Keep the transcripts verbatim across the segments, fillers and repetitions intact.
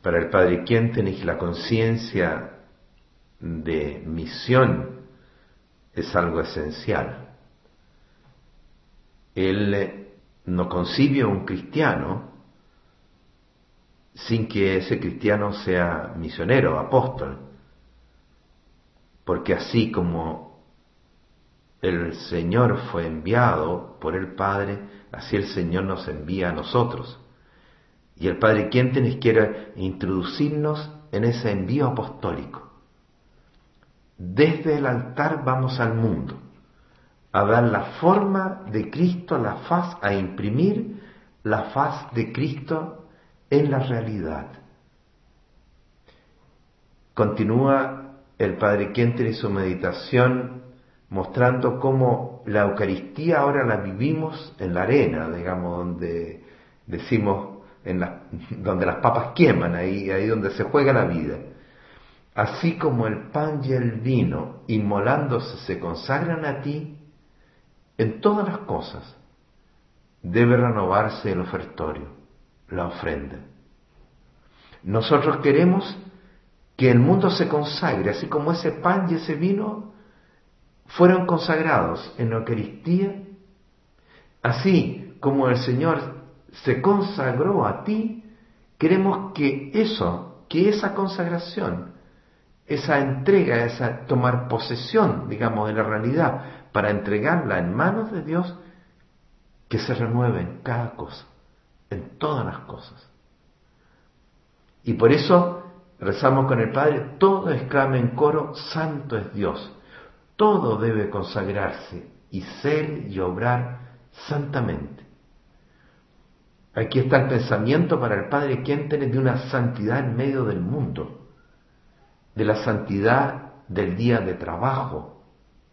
Para el Padre Quentenich la conciencia de misión es algo esencial. Él no concibe a un cristiano sin que ese cristiano sea misionero, apóstol, porque así como el Señor fue enviado por el Padre, así el Señor nos envía a nosotros. Y el Padre Quentenich quiere introducirnos en ese envío apostólico. Desde el altar vamos al mundo, a dar la forma de Cristo, la faz, a imprimir la faz de Cristo en la realidad. Continúa el Padre Quentenich su meditación mostrando cómo la Eucaristía ahora la vivimos en la arena, digamos, donde decimos, en la, donde las papas queman, ahí, ahí donde se juega la vida. Así como el pan y el vino, inmolándose, se consagran a ti, en todas las cosas debe renovarse el ofertorio, la ofrenda. Nosotros queremos que el mundo se consagre, así como ese pan y ese vino fueron consagrados en la Eucaristía, así como el Señor se consagró a ti, queremos que eso, que esa consagración, esa entrega, esa tomar posesión, digamos, de la realidad, para entregarla en manos de Dios, que se renueve en cada cosa, en todas las cosas. Y por eso rezamos con el Padre, todo exclame en coro, santo es Dios. Todo debe consagrarse y ser y obrar santamente. Aquí está el pensamiento para el Padre Quentenich de una santidad en medio del mundo, de la santidad del día de trabajo.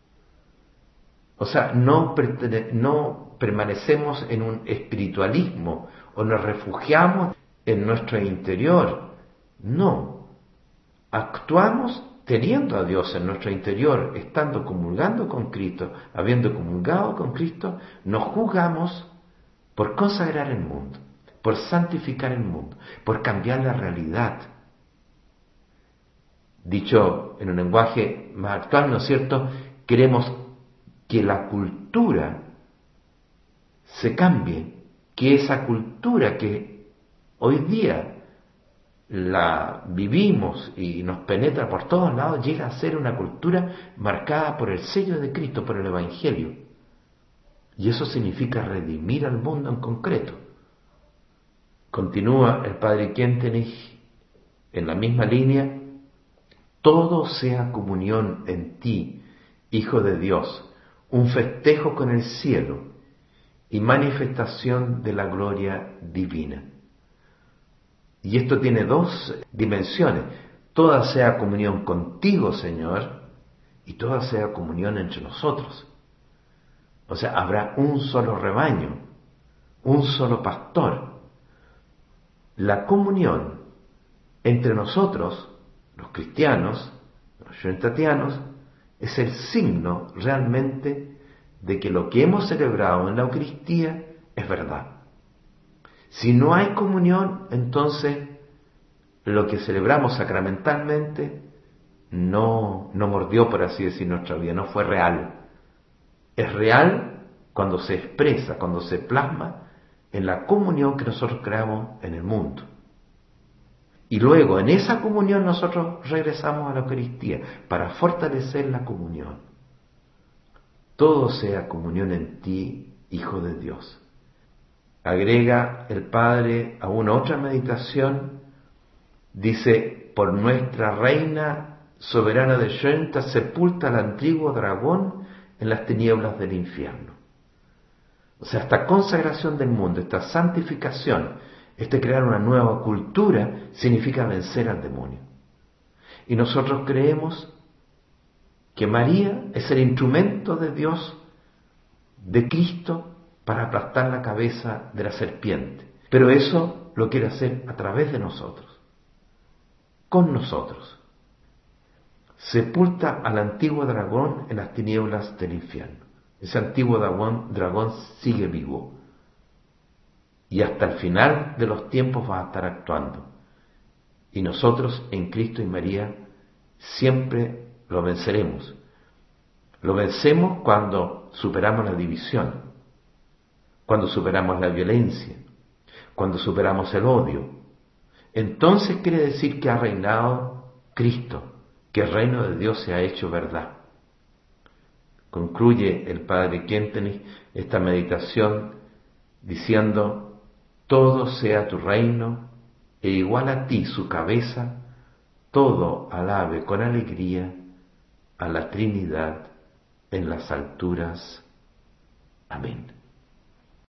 O sea, no, no permanecemos en un espiritualismo o nos refugiamos en nuestro interior. No, actuamos teniendo a Dios en nuestro interior, estando comulgando con Cristo, habiendo comulgado con Cristo, nos juzgamos por consagrar el mundo, por santificar el mundo, por cambiar la realidad. Dicho en un lenguaje más actual, ¿no es cierto? Queremos que la cultura se cambie, que esa cultura que hoy día la vivimos y nos penetra por todos lados, llega a ser una cultura marcada por el sello de Cristo, por el Evangelio. Y eso significa redimir al mundo en concreto. Continúa el Padre Quentenich en la misma línea, todo sea comunión en ti, Hijo de Dios, un festejo con el cielo y manifestación de la gloria divina. Y esto tiene dos dimensiones, toda sea comunión contigo, Señor, y toda sea comunión entre nosotros. O sea, habrá un solo rebaño, un solo pastor. La comunión entre nosotros, los cristianos, los schoentatianos, es el signo realmente de que lo que hemos celebrado en la Eucaristía es verdad. Si no hay comunión, entonces lo que celebramos sacramentalmente no, no mordió, por así decir, nuestra vida, no fue real. Es real cuando se expresa, cuando se plasma en la comunión que nosotros creamos en el mundo. Y luego en esa comunión nosotros regresamos a la Eucaristía para fortalecer la comunión. Todo sea comunión en ti, Hijo de Dios. Agrega el Padre a una otra meditación, dice, por nuestra Reina soberana de Schoenta, sepulta al antiguo dragón en las tinieblas del infierno. O sea, esta consagración del mundo, esta santificación, este crear una nueva cultura, significa vencer al demonio. Y nosotros creemos que María es el instrumento de Dios, de Cristo, para aplastar la cabeza de la serpiente. Pero eso lo quiere hacer a través de nosotros, con nosotros. Sepulta al antiguo dragón en las tinieblas del infierno. Ese antiguo dragón, dragón sigue vivo. Y hasta el final de los tiempos va a estar actuando. Y nosotros en Cristo y María siempre lo venceremos. Lo vencemos cuando superamos la división, cuando superamos la violencia, cuando superamos el odio. Entonces quiere decir que ha reinado Cristo, que el reino de Dios se ha hecho verdad. Concluye el padre Kentenich esta meditación diciendo: todo sea tu reino, e igual a ti su cabeza, todo alabe con alegría a la Trinidad en las alturas. Amén.